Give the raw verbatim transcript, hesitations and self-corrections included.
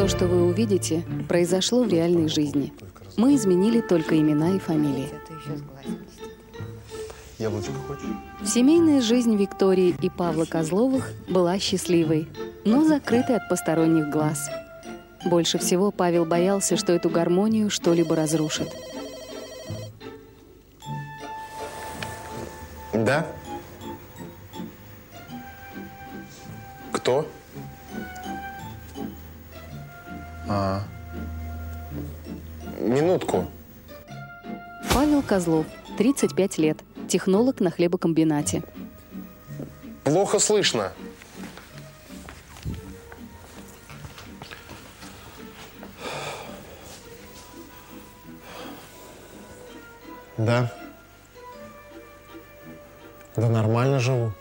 То, что вы увидите, произошло в реальной жизни. Мы изменили только имена и фамилии. Яблочко хочешь? Семейная жизнь Виктории и Павла Козловых была счастливой, но закрытой от посторонних глаз. Больше всего Павел боялся, что эту гармонию что-либо разрушит. Да? Кто? А. Минутку. Павел Козлов, тридцать пять лет, технолог на хлебокомбинате. Плохо слышно. Да. Да нормально живу.